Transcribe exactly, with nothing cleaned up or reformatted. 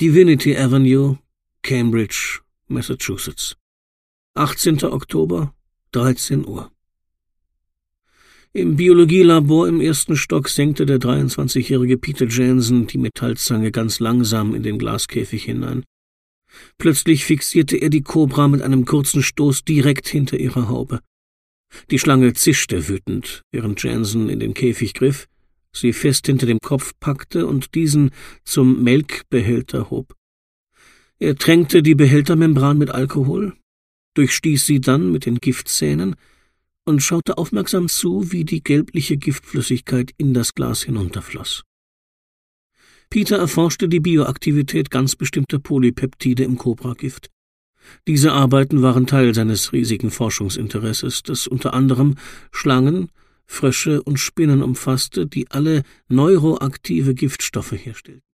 Divinity Avenue, Cambridge, Massachusetts. achtzehnter Oktober, dreizehn Uhr. Im Biologielabor im ersten Stock senkte der dreiundzwanzigjährige Peter Jansen die Metallzange ganz langsam in den Glaskäfig hinein. Plötzlich fixierte er die Kobra mit einem kurzen Stoß direkt hinter ihrer Haube. Die Schlange zischte wütend, während Jansen in den Käfig griff, sie fest hinter dem Kopf packte und diesen zum Melkbehälter hob. Er tränkte die Behältermembran mit Alkohol, durchstieß sie dann mit den Giftzähnen und schaute aufmerksam zu, wie die gelbliche Giftflüssigkeit in das Glas hinunterfloss. Peter erforschte die Bioaktivität ganz bestimmter Polypeptide im Kobragift. Diese Arbeiten waren Teil seines riesigen Forschungsinteresses, das unter anderem Schlangen, Frösche und Spinnen umfasste, die alle neuroaktive Giftstoffe herstellten.